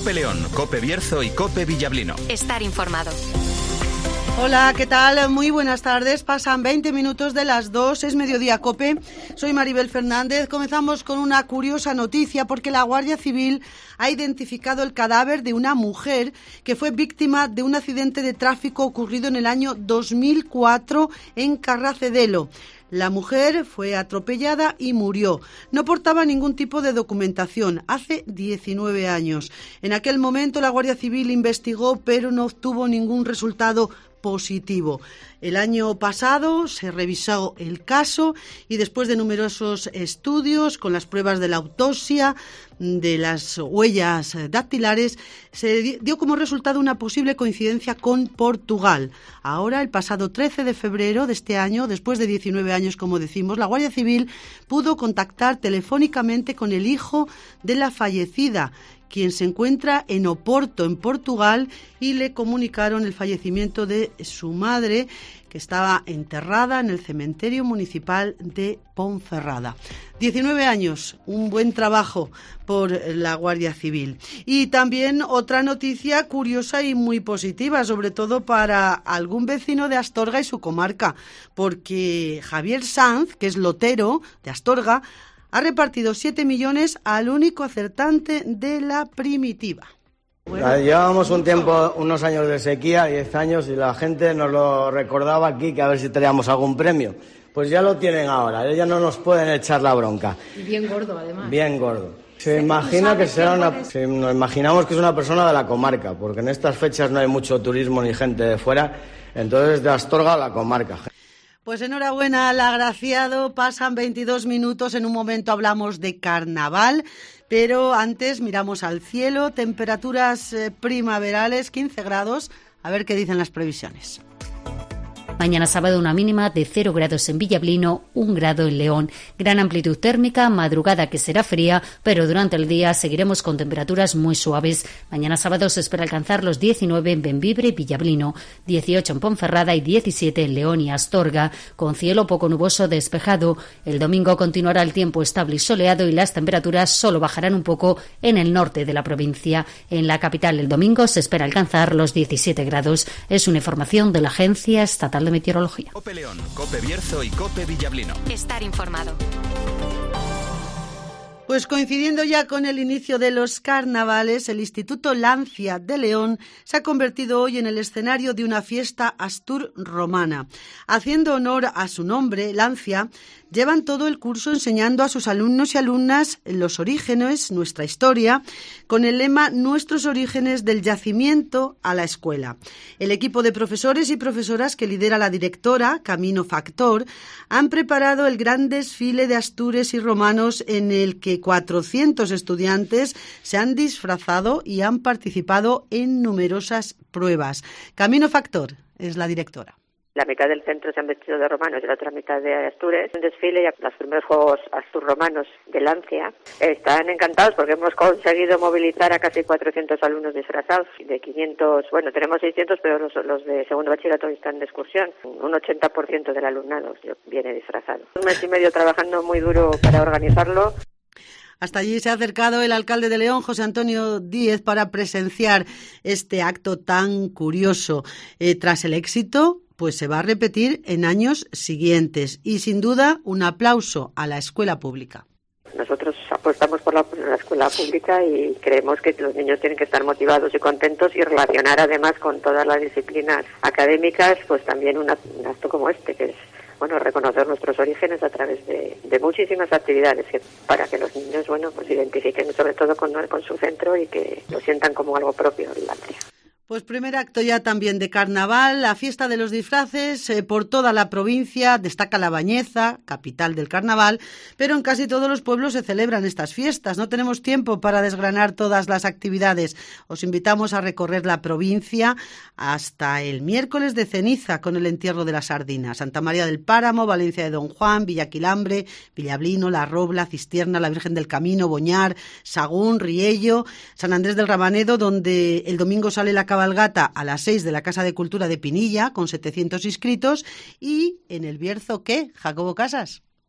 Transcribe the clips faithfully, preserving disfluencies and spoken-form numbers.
Cope León, Cope Bierzo y Cope Villablino. Estar informado. Hola, ¿qué tal? Muy buenas tardes. Pasan veinte minutos de las dos, es Mediodía Cope. Soy Maribel Fernández. Comenzamos con una curiosa noticia porque la Guardia Civil ha identificado el cadáver de una mujer que fue víctima de un accidente de tráfico ocurrido en el año dos mil cuatro en Carracedelo. La mujer fue atropellada y murió. No portaba ningún tipo de documentación. Hace diecinueve años. En aquel momento la Guardia Civil investigó, pero no obtuvo ningún resultado positivo. El año pasado se revisó el caso y después de numerosos estudios con las pruebas de la autopsia, de las huellas dactilares, se dio como resultado una posible coincidencia con Portugal. Ahora, el pasado trece de febrero de este año, después de diecinueve años, como decimos, la Guardia Civil pudo contactar telefónicamente con el hijo de la fallecida, quien se encuentra en Oporto, en Portugal, y le comunicaron el fallecimiento de su madre, que estaba enterrada en el cementerio municipal de Ponferrada. diecinueve años, un buen trabajo por la Guardia Civil. Y también otra noticia curiosa y muy positiva, sobre todo para algún vecino de Astorga y su comarca, porque Javier Sanz, que es lotero de Astorga, ha repartido siete millones al único acertante de la primitiva. Bueno. Llevábamos un tiempo, unos años de sequía, diez años, y la gente nos lo recordaba aquí, que a ver si teníamos algún premio. Pues ya lo tienen ahora, ya no nos pueden echar la bronca. Y bien gordo, además. Bien gordo. Se imagina que será una, se, nos imaginamos que es una persona de la comarca, porque en estas fechas no hay mucho turismo ni gente de fuera, entonces de Astorga a la comarca. Pues enhorabuena al agraciado, pasan veintidós minutos, en un momento hablamos de carnaval, pero antes miramos al cielo, temperaturas eh, primaverales, quince grados, a ver qué dicen las previsiones. Mañana sábado una mínima de cero grados en Villablino, un grado en León. Gran amplitud térmica, madrugada que será fría, pero durante el día seguiremos con temperaturas muy suaves. Mañana sábado se espera alcanzar los diecinueve en Bembibre y Villablino, dieciocho en Ponferrada y diecisiete en León y Astorga, con cielo poco nuboso despejado. El domingo continuará el tiempo estable y soleado y las temperaturas solo bajarán un poco en el norte de la provincia. En la capital el domingo se espera alcanzar los diecisiete grados. Es una información de la Agencia Estatal de Meteorología. Cope León, Cope Bierzo y Cope Villablino. Estar informado. Pues coincidiendo ya con el inicio de los carnavales, el Instituto Lancia de León se ha convertido hoy en el escenario de una fiesta astur-romana. Haciendo honor a su nombre, Lancia, llevan todo el curso enseñando a sus alumnos y alumnas los orígenes, nuestra historia, con el lema Nuestros orígenes del yacimiento a la escuela. El equipo de profesores y profesoras que lidera la directora, Camino Factor, han preparado el gran desfile de astures y romanos en el que cuatrocientos estudiantes se han disfrazado y han participado en numerosas pruebas. Camino Factor es la directora. La mitad del centro se han vestido de romanos y la otra mitad de astures. Un desfile y los primeros Juegos Astur-Romanos de Lancia. Están encantados porque hemos conseguido movilizar a casi cuatrocientos alumnos disfrazados. De quinientos, bueno, tenemos seiscientos, pero los, los de segundo bachillerato están de excursión. Un ochenta por ciento del alumnado viene disfrazado. Un mes y medio trabajando muy duro para organizarlo. Hasta allí se ha acercado el alcalde de León, José Antonio Díez, para presenciar este acto tan curioso. Eh, tras el éxito, pues se va a repetir en años siguientes. Y sin duda, un aplauso a la escuela pública. Nosotros apostamos por la, por la escuela pública y creemos que los niños tienen que estar motivados y contentos y relacionar además con todas las disciplinas académicas, pues también un acto como este, que es bueno, reconocer nuestros orígenes a través de, de muchísimas actividades que, para que los niños, bueno, pues identifiquen sobre todo con, con su centro y que lo sientan como algo propio del Lancia. Pues primer acto ya también de carnaval, la fiesta de los disfraces eh, por toda la provincia, destaca La Bañeza, capital del carnaval, pero en casi todos los pueblos se celebran estas fiestas. No tenemos tiempo para desgranar todas las actividades. Os invitamos a recorrer la provincia hasta el miércoles de ceniza con el entierro de la sardina. Santa María del Páramo, Valencia de Don Juan, Villaquilambre, Villablino, La Robla, Cistierna, la Virgen del Camino, Boñar, Sagún, Riello, San Andrés del Rabanedo, donde el domingo sale la cabalgata a las seis de la Casa de Cultura de Pinilla, con setecientos inscritos, y en el Bierzo, ¿qué? Jacobo Casas.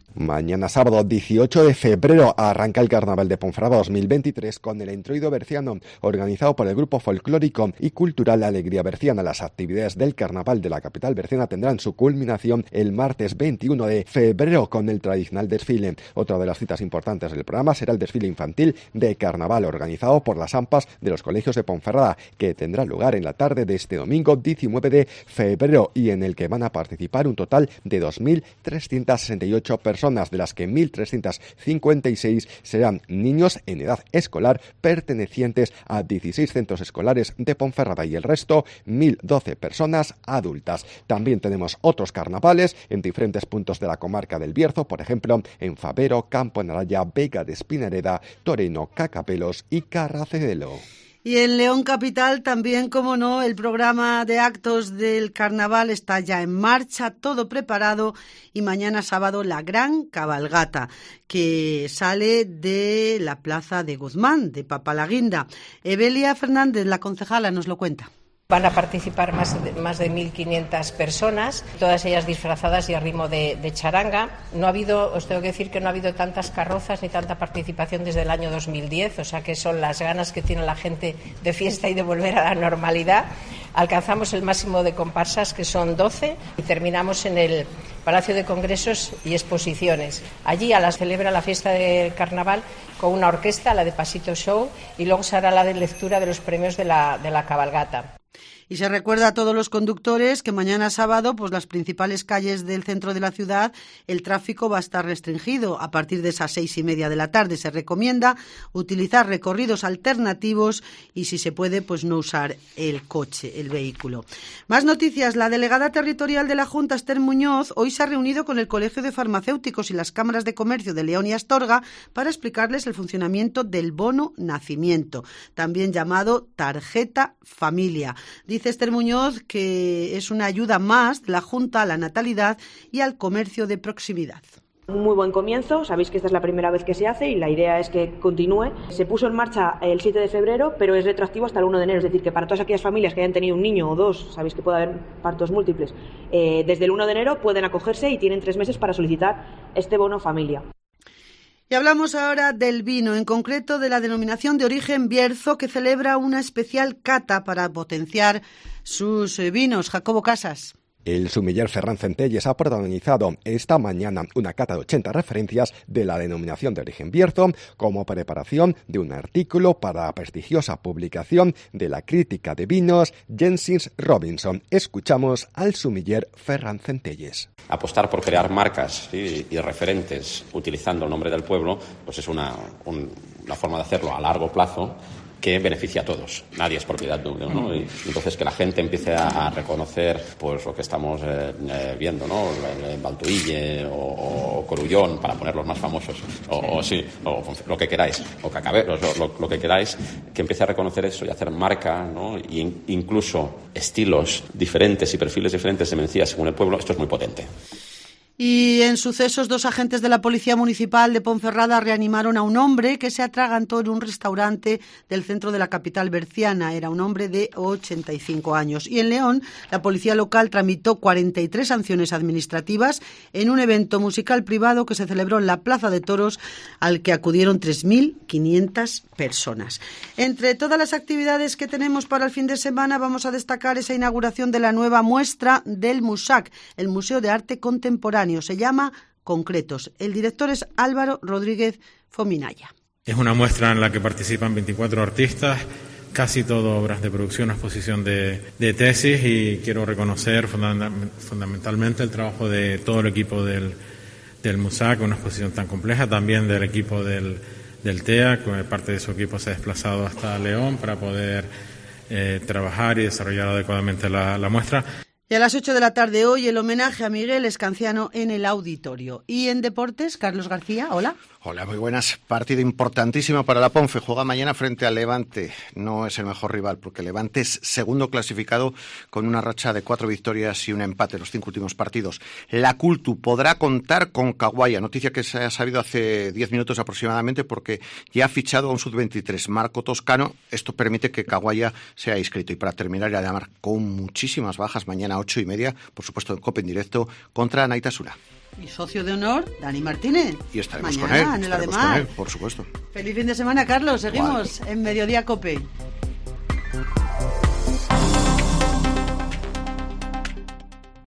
Mañana sábado dieciocho de febrero arranca el Carnaval de Ponferrada dos mil veintitrés con el Entroido Berciano, organizado por el grupo folclórico y cultural Alegría Berciana. Las actividades del Carnaval de la capital berciana tendrán su culminación el martes veintiuno de febrero con el tradicional desfile. Otra de las citas importantes del programa será el desfile infantil de Carnaval, organizado por las AMPAs de los colegios de Ponferrada, que tendrá lugar en la tarde de este domingo diecinueve de febrero y en el que van a participar un total de dos mil trescientas sesenta y ocho personas, de las que mil trescientas cincuenta y seis serán niños en edad escolar pertenecientes a dieciséis centros escolares de Ponferrada y el resto mil doce personas adultas. También tenemos otros carnavales en diferentes puntos de la comarca del Bierzo, por ejemplo en Fabero, Campo Naraya, Vega de Espinareda, Toreno, Cacapelos y Carracedelo. Y en León Capital también, como no, el programa de actos del carnaval está ya en marcha, todo preparado, y mañana sábado la gran cabalgata que sale de la plaza de Guzmán, de Papalaguinda. Evelia Fernández, la concejala, nos lo cuenta. Van a participar más de, más de mil quinientas personas, todas ellas disfrazadas y a ritmo de, de charanga. No ha habido, os tengo que decir que no ha habido tantas carrozas ni tanta participación desde el año dos mil diez, o sea que son las ganas que tiene la gente de fiesta y de volver a la normalidad. Alcanzamos el máximo de comparsas, que son doce, y terminamos en el Palacio de Congresos y Exposiciones. Allí a las celebra la fiesta del carnaval con una orquesta, la de Pasito Show, y luego se hará la de lectura de los premios de la, de la cabalgata. Y se recuerda a todos los conductores que mañana sábado, pues las principales calles del centro de la ciudad, el tráfico va a estar restringido. A partir de esas seis y media de la tarde se recomienda utilizar recorridos alternativos y, si se puede, pues no usar el coche, el vehículo. Más noticias. La delegada territorial de la Junta, Esther Muñoz, hoy se ha reunido con el Colegio de Farmacéuticos y las cámaras de comercio de León y Astorga para explicarles el funcionamiento del bono nacimiento, también llamado tarjeta familia. Dice Esther Muñoz que es una ayuda más de la Junta a la natalidad y al comercio de proximidad. Un muy buen comienzo, sabéis que esta es la primera vez que se hace y la idea es que continúe. Se puso en marcha el siete de febrero, pero es retroactivo hasta el uno de enero, es decir, que para todas aquellas familias que hayan tenido un niño o dos, sabéis que puede haber partos múltiples, eh, desde el uno de enero pueden acogerse y tienen tres meses para solicitar este bono familia. Y hablamos ahora del vino, en concreto de la denominación de origen Bierzo, que celebra una especial cata para potenciar sus vinos. Jacobo Casas. El sumiller Ferran Centelles ha protagonizado esta mañana una cata de ochenta referencias de la denominación de origen Bierzo como preparación de un artículo para la prestigiosa publicación de la crítica de vinos Jensins Robinson. Escuchamos al sumiller Ferran Centelles. Apostar por crear marcas, ¿sí?, y referentes utilizando el nombre del pueblo, pues es una, un, una forma de hacerlo a largo plazo que beneficia a todos. Nadie es propiedad de uno, ¿no? Y entonces que la gente empiece a, a reconocer pues lo que estamos eh, eh, viendo, ¿no? El, el Baltuille o, o Corullón, para poner los más famosos, o, o sí, o lo que queráis, o Cacabelos, lo, lo, lo que queráis, que empiece a reconocer eso y hacer marca, ¿no? Y in, incluso estilos diferentes y perfiles diferentes de Mencía según el pueblo. Esto es muy potente. Y en sucesos, dos agentes de la Policía Municipal de Ponferrada reanimaron a un hombre que se atragantó en un restaurante del centro de la capital berciana. Era un hombre de ochenta y cinco años. Y en León, la policía local tramitó cuarenta y tres sanciones administrativas en un evento musical privado que se celebró en la Plaza de Toros, al que acudieron tres mil quinientas personas. Entre todas las actividades que tenemos para el fin de semana, vamos a destacar esa inauguración de la nueva muestra del MUSAC, el Museo de Arte Contemporáneo. Se llama Concretos. El director es Álvaro Rodríguez Fominaya. Es una muestra en la que participan veinticuatro artistas, casi todo obras de producción, exposición de, de tesis, y quiero reconocer fundamentalmente el trabajo de todo el equipo del, del MUSAC, una exposición tan compleja, también del equipo del, del T E A, que parte de su equipo se ha desplazado hasta León para poder eh, trabajar y desarrollar adecuadamente la, la muestra. Y a las ocho de la tarde hoy el homenaje a Miguel Escanciano en el auditorio. Y en deportes, Carlos García, hola. Hola, muy buenas. Partido importantísimo para la Ponfe. Juega mañana frente al Levante. No es el mejor rival porque Levante es segundo clasificado con una racha de cuatro victorias y un empate en los cinco últimos partidos. La Cultu podrá contar con Caguaya, noticia que se ha sabido hace diez minutos aproximadamente, porque ya ha fichado a un sub veintitrés, Marco Toscano. Esto permite que Caguaya sea inscrito. Y para terminar, y además con muchísimas bajas, mañana ocho y media, por supuesto en COPE en directo, contra Naitasuna. Y socio de honor, Dani Martínez. Y estaremos mañana, con él, en el estaremos Ademar. con él, por supuesto. Feliz fin de semana, Carlos. Seguimos Igual. en Mediodía COPE.